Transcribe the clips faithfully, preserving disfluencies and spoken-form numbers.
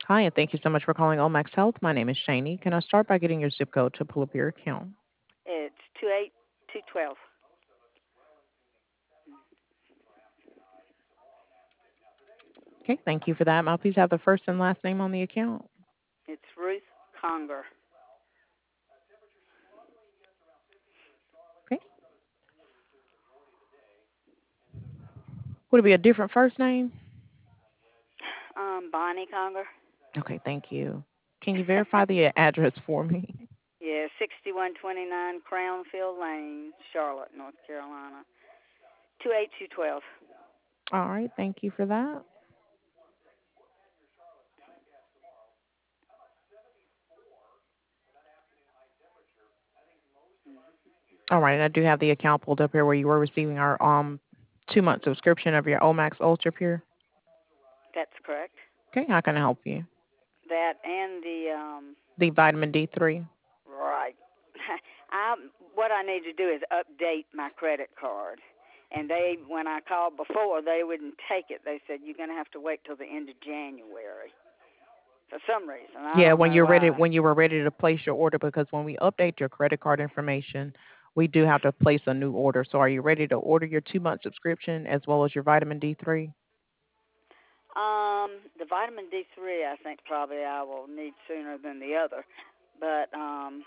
Hi, and thank you so much for calling Omax Health. My name is Shani. Can I start by getting your zip code to pull up your account? It's two eight two twelve. Okay, thank you for that. May I please have the first and last name on the account? It's Ruth Conger. Okay. Would it be a different first name? Um, Bonnie Conger. Okay, thank you. Can you verify the address for me? Yeah, sixty-one twenty-nine Crownfield Lane, Charlotte, North Carolina. Two eight two twelve. All right, thank you for that. All right, I do have the account pulled up here where you were receiving our um two month subscription of your Omax Ultra Pure. That's correct. Okay, how can I help you? That and the um The vitamin D three. right. I what I need to do is update my credit card. And they, when I called before, they wouldn't take it. They said you're going to have to wait till the end of January for some reason. I Yeah, don't when know you're ready, why. when you were ready to place your order, because when we update your credit card information, we do have to place a new order. So, are you ready to order your two month subscription as well as your vitamin D three? Um, the vitamin D three, I think probably I will need sooner than the other, but um,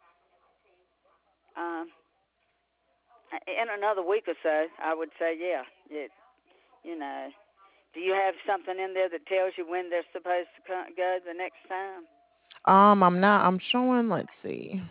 um, in another week or so, I would say yeah. It, you know, do you have something in there that tells you when they're supposed to co- go the next time? Um, I'm not. I'm showing. Let's see.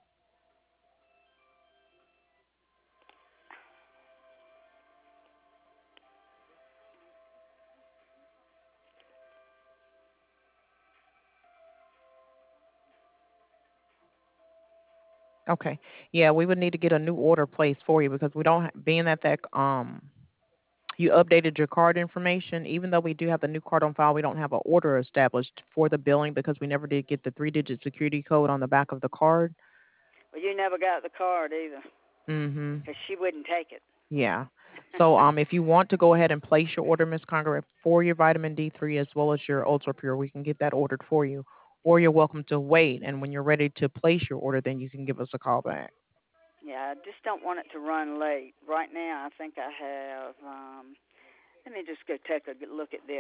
Okay. Yeah, we would need to get a new order placed for you because we don't. ha- Being that that um you updated your card information, even though we do have the new card on file, we don't have an order established for the billing because we never did get the three digit security code on the back of the card. Well, you never got the card either, Mhm. because she wouldn't take it. Yeah. So um, if you want to go ahead and place your order, Miss Conger, for your vitamin D three as well as your Ultra Pure, we can get that ordered for you. Or you're welcome to wait, and when you're ready to place your order, then you can give us a call back. Yeah, I just don't want it to run late. Right now, I think I have. Um, let me just go take a good look at this.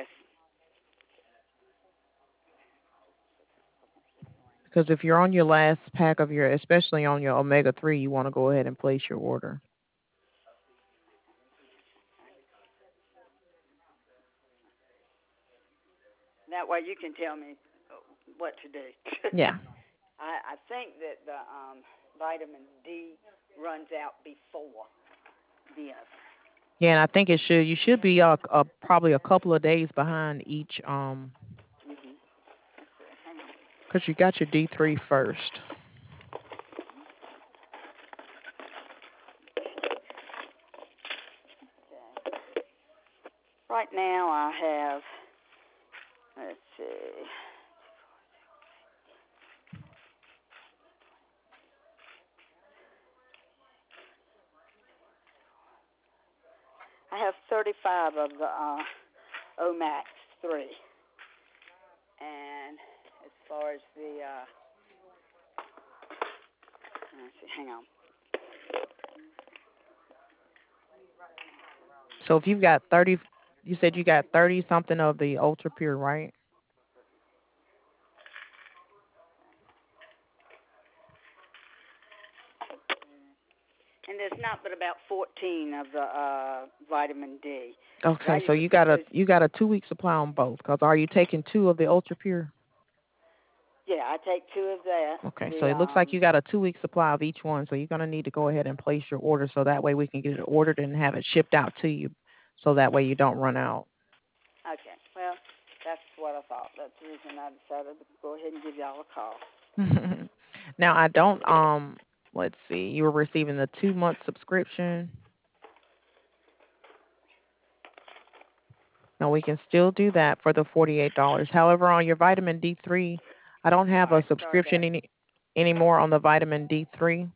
Because if you're on your last pack of your, especially on your omega three, you want to go ahead and place your order. That way, you can tell me what to do. Yeah. I, I think that the um, vitamin D runs out before this. Yeah, and I think it should. You should be uh, uh probably a couple of days behind each um Mm-hmm. Hang on. because you got your D three first. Okay. Right now, I have. Let's see. I have thirty-five of the uh, Omax three, and as far as the uh, let's see, hang on. So if you've got thirty, you said you got thirty something of the Ultra Pure, right? And there's not but about fourteen of the uh, vitamin D. Because I Okay, so usually you put got a those. you got a two week supply on both. Cause are you taking two of the Ultra Pure? Yeah, I take two of that. Okay, so The it looks like um, you got a two week supply of each one. So you're gonna need to go ahead and place your order so that way we can get it ordered and have it shipped out to you, so that way you don't run out. okay. Well, that's what I thought. That's the reason I decided to go ahead and give y'all a call. Now I don't um let's see, you were receiving the two month subscription. Now we can still do that for the forty eight dollars. However, on your vitamin D three, I don't All have a right. Sorry subscription about. any anymore on the vitamin D three.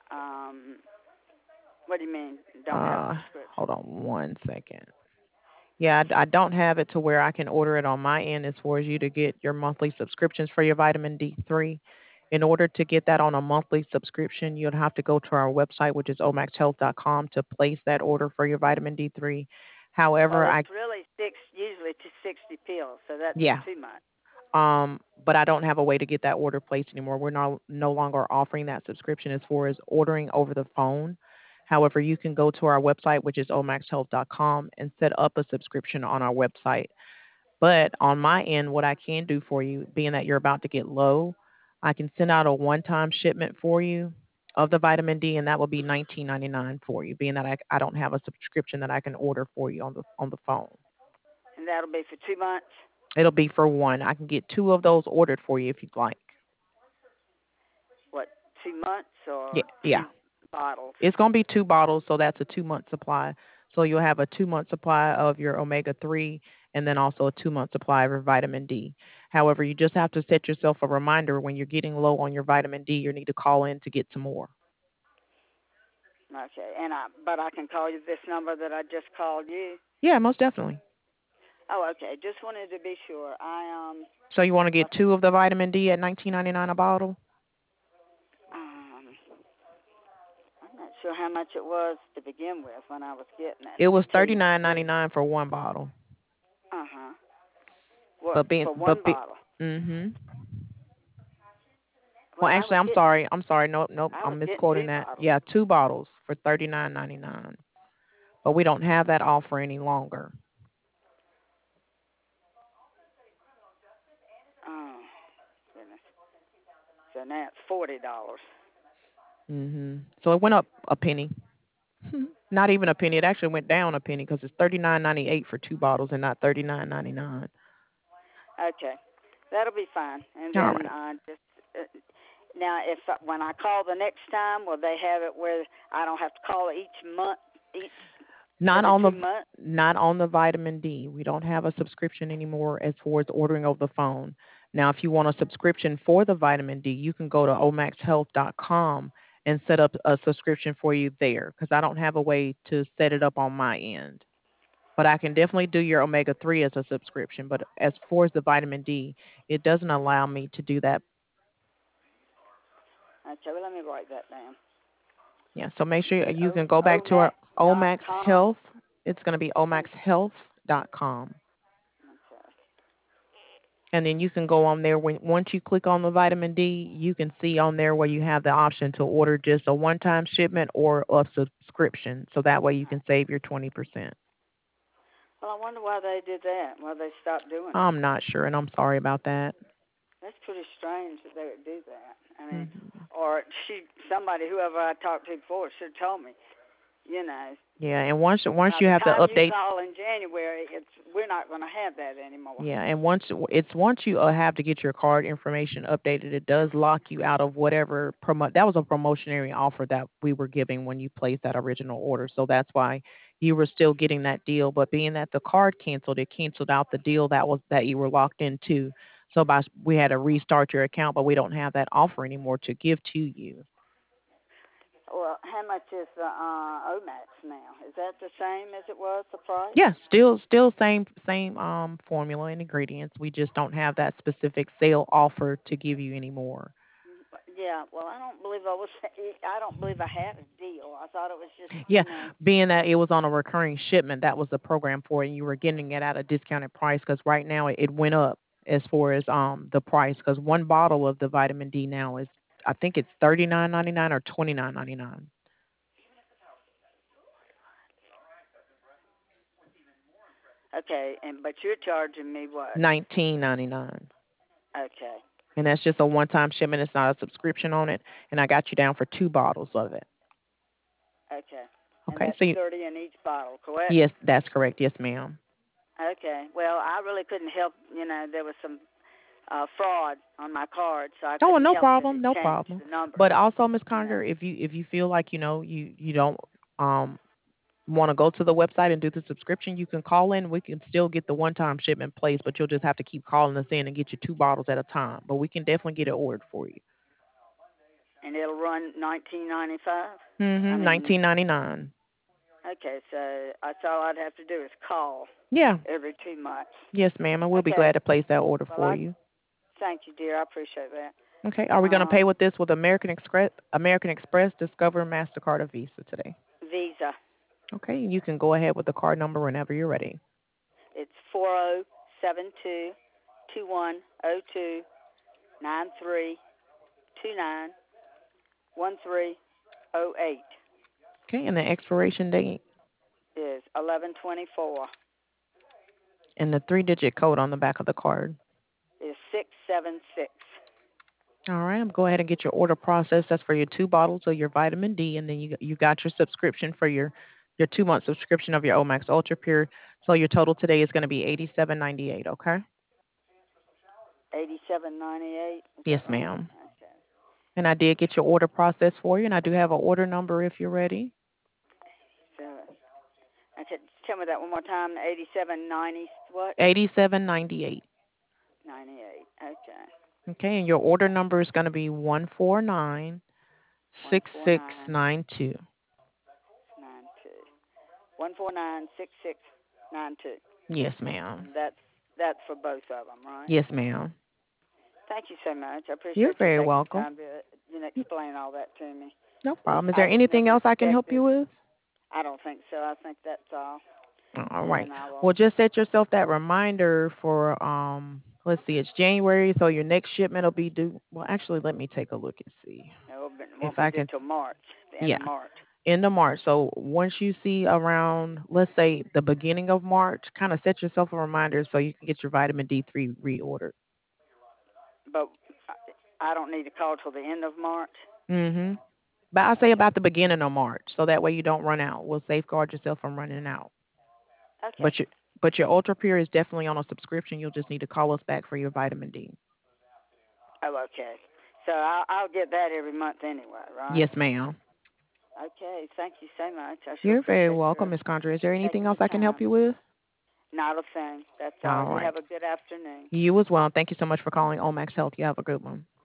Um, what do you mean? Don't have a Uh subscription? hold on one second. Yeah, I, I don't have it to where I can order it on my end as far as you to get your monthly subscriptions for your vitamin D three. In order to get that on a monthly subscription, you'll have to go to our website, which is omax health dot com, to place that order for your vitamin D three. Well, However, it's I really six, usually to sixty pills, so that's for yeah, two months. um, but I don't have a way to get that order placed anymore. We're no no longer offering that subscription as far as ordering over the phone. However, you can go to our website, which is omax health dot com, and set up a subscription on our website. But on my end, what I can do for you, being that you're about to get low, I can send out a one-time shipment for you of the vitamin D, and that will be nineteen ninety-nine for you. Being that I, I don't have a subscription that I can order for you on the on the phone, And that'll be for two months. it'll be for one. I can get two of those ordered for you if you'd like. What, two months Yeah, or yeah. two bottles? It's gonna be two bottles, so that's a two-month supply. So you'll have a two-month supply of your omega three, and then also a two-month supply of your vitamin D. However, you just have to set yourself a reminder when you're getting low on your vitamin D. You need to call in to get some more. Okay, and I, but I can call you this number that I just called you. Yeah, most definitely. Oh, okay. Just wanted to be sure. I um, So you want to get what, two of the vitamin D at nineteen ninety-nine a bottle? um, I'm not sure how much it was to begin with when I was getting it. It was To tell you the thirty-nine truth. ninety-nine for one bottle. Uh huh. What But being for but one be bottle? mhm. Well, Well, I actually, was I'm getting sorry. I'm sorry. Nope, nope. I was I'm getting misquoting two that. bottles. Yeah, two bottles for thirty-nine ninety-nine. But we don't have that offer any longer. Oh goodness. So now it's forty dollars. Mhm. So it went up a penny. Not even a penny. It actually went down a penny because it's thirty-nine ninety-eight for two bottles and not thirty-nine ninety-nine. Okay, that'll be fine. And All then right. uh, just uh, now, if uh, when I call the next time, will they have it where I don't have to call each month, each Not every on the two months? not on the vitamin D. We don't have a subscription anymore as far as ordering over the phone. Now, if you want a subscription for the vitamin D, you can go to omax health dot com and set up a subscription for you there because I don't have a way to set it up on my end. But I can definitely do your omega three as a subscription. But as far as the vitamin D, it doesn't allow me to do that. Okay, well let me write that down. Yeah, so make sure you O can go back to our omax dot Omax com. Health. It's going to be omax health dot com. Okay. And then you can go on there. When once you click on the vitamin D, you can see on there where you have the option to order just a one-time shipment or a subscription. So that way you can save your twenty percent. Well, I wonder why they did that. Why they stopped doing it. I'm not sure, and I'm sorry about that. That's pretty strange that they would do that. I mean, Hmm. or she, somebody, whoever I talked to before, should have told me. You know, Yeah, and once once by you the have to time you update. call in January, it's we're not going to have that anymore. Yeah, and once it's once you uh, have to get your card information updated, it does lock you out of whatever promo. That was a promotionary offer that we were giving when you placed that original order, so that's why you were still getting that deal. But being that the card canceled, it canceled out the deal that was that you were locked into. So by we had to restart your account, but we don't have that offer anymore to give to you. Well, how much is the uh, Omax now? Is that the same as it was, the price? Yeah, still still same same um formula and ingredients. We just don't have that specific sale offer to give you anymore. Yeah. Well, I don't believe I was. I don't believe I had a deal. I thought it was just, Yeah, you know. being that it was on a recurring shipment, that was the program for it, and you were getting it at a discounted price because right now it, it went up as far as um the price because one bottle of the vitamin D now is I think it's thirty nine ninety nine or twenty nine ninety nine. Okay, and but you're charging me what? Nineteen ninety nine. Okay. And that's just a one time shipment. It's not a subscription on it. And I got you down for two bottles of it. Okay. And Okay, that's so you, thirty in each bottle, correct? yes, that's correct. Yes, ma'am. Okay. Well, I really couldn't help. You know, there was some uh, fraud on my card, so I Oh, couldn't no help that problem, it no changed problem. the number. But also, Miss You know. Conger, if you if you feel like you know you you don't um want to go to the website and do the subscription, you can call in. We can still get the one time shipment placed, but you'll just have to keep calling us in and get you two bottles at a time. But we can definitely get it ordered for you. And it'll run nineteen ninety five. I Mhm. mean, Nineteen ninety nine. Okay, so that's all I'd have to do is call Yeah. every two months. Yes, ma'am. And we'll be Okay. glad to place that order Well, for I you. thank you, dear. I appreciate that. Okay. Are we going to pay Um, with this with American Express, American Express, Discover, MasterCard, or Visa today? Visa. Okay. You can go ahead with the card number whenever you're ready. It's four zero seven two two one zero two nine three two nine one three zero eight. Okay. And the expiration date Is eleven twenty four. and the three-digit code on the back of the card. Is six seven six. All right. I'm go ahead and get your order processed. That's for your two bottles of your vitamin D, and then you you got your subscription for your your two month subscription of your Omax Ultra Pure. So your total today is going to be eighty seven ninety eight. Okay. Eighty seven ninety eight. Yes, Right? ma'am. Okay. And I did get your order processed for you, and I do have an order number if you're ready. Seven. Okay. Tell me that one more time. Eighty seven ninety what? eighty seven ninety eight. Ninety eight. Okay. Okay, and your order number is going to be one four nine six six nine two. Nine two. One four nine six six nine two. Yes, ma'am. That's that's for both of them, right? Yes, ma'am. Thank you so much. I appreciate You're you very taking welcome. time to you know explain all that to me. No problem. Is I there just anything never else I can help expected. you with? I don't think so. I think that's all. All right. And I will. Well, just set yourself that reminder for um. Let's see, it's January, so your next shipment will be due. Well, actually, let me take a look and see No, but it if won't I be due can. till March. The end Yeah, of March. end of March. So once you see around, let's say the beginning of March, kind of set yourself a reminder so you can get your vitamin D three reordered. But I don't need to call till the end of March. Mhm. But I say about the beginning of March, so that way you don't run out. We'll safeguard yourself from running out. Okay. But your but your Ultra Pure is definitely on a subscription. You'll just need to call us back for your vitamin D. Oh, okay. So I'll, I'll get that every month anyway, right? Yes, ma'am. Okay. Thank you so much. I sure You're very appreciate welcome, your Miss Condra. Is there anything taking else the I can help time. you with? Not a thing. That's all. All You right. have a good afternoon. You as well. Thank you so much for calling Omax Health. You have a good one.